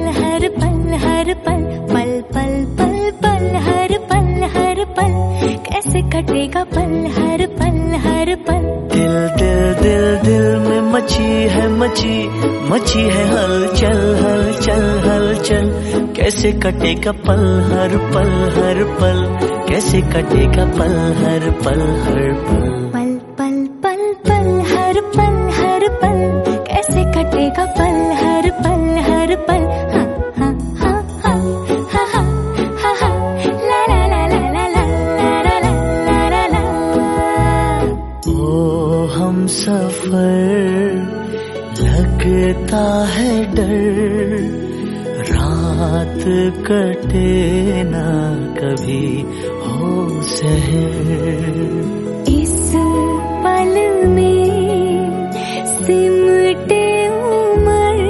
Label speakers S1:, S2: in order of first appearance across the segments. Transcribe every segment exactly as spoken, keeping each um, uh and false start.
S1: हर पल हर पल, पल पल पल पल हर पल हर पल, कैसे कटेगा पल हर पल हर पल।
S2: दिल दिल दिल दिल में मची है मची मची है हलचल हलचल हलचल, कैसे कटेगा पल हर पल हर पल, कैसे कटेगा पल हर पल हर पल।
S1: पल पल पल पल हर पल हर पल, कैसे कटेगा पल हर पल हर पल। हाँ हाँ हाँ हाँ हाँ हाँ हाँ हाँ ला ला ला ला ला ला ला ला ला ला।
S2: ओ हम सफर लगता है डर, रात कटे ना कभी हो सहर।
S1: इस पल में सिमटे उमर,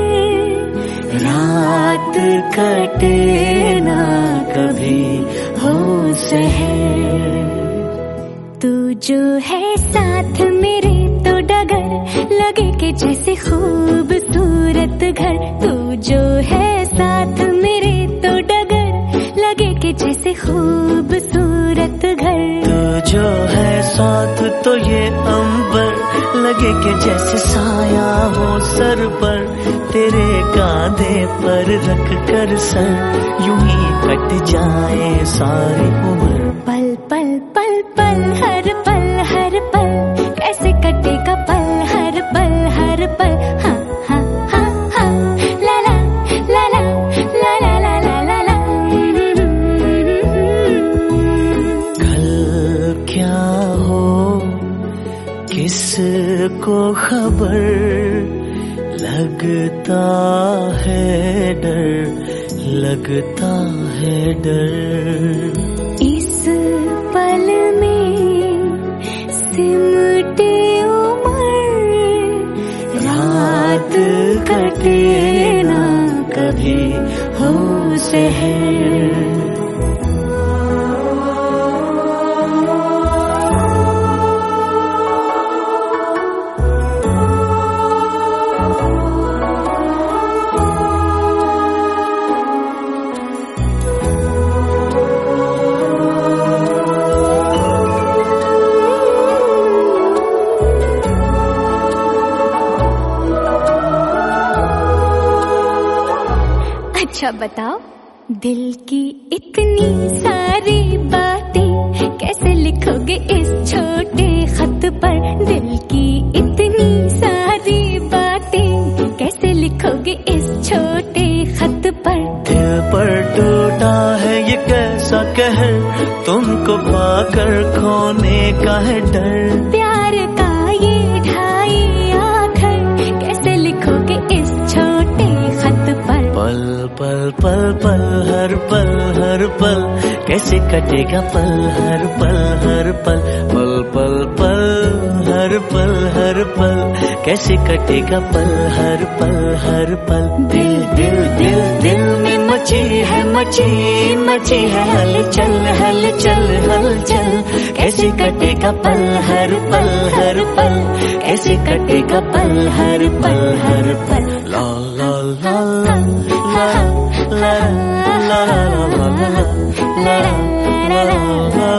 S2: रात कटे ना कभी हो सहर।
S1: तू जो है साथ मेरे तो डगर लगे कि जैसे खूबसूरत घर। तू जो है साथ मेरे तो डगर लगे कि जैसे खूबसूरत घर।
S2: तू जो है साथ तो ये अंबर लगे कि जैसे साया हो सर पर, तेरे कांधे पर रख कर सर यूं ही कट जाए सारी उम्र।
S1: पल पल पल पल हर पल हर पल, कैसे कटेगा पल हर पल हर पल। हाँ हाँ हाँ हाँ ला ला ला ला ला ला ला ला ला ला।
S2: कल क्या हो किसको खबर, लगता है डर लगता है डर।
S1: इस पल में सिमटे उमर, रात कटे ना कभी हो सहर। अच्छा बताओ, दिल की इतनी सारी बातें कैसे लिखोगे इस छोटे खत पर। दिल की इतनी सारी बातें कैसे लिखोगे इस छोटे खत पर।
S2: दिल पर टूटा है ये कैसा कहर, तुमको पाकर खोने का है डर।
S1: प्यार का ये ढाई आखर कैसे लिखोगे इस छोटे खत पर।
S2: पल पल पल पल हर पल हर पल, कैसे कटेगा पल हर पल हर पल। पल पल पल हर पल हर पल, कैसे कटेगा पल हर पल हर पल। दिल दिल दिल दिल में मची है मची मची है हलचल हलचल हलचल, कैसे कटेगा पल हर पल हर पल, कैसे कटेगा पल हर पल हर पल। ला ला ला ला ला ला ला ला ला ला ला ला ला ला ला।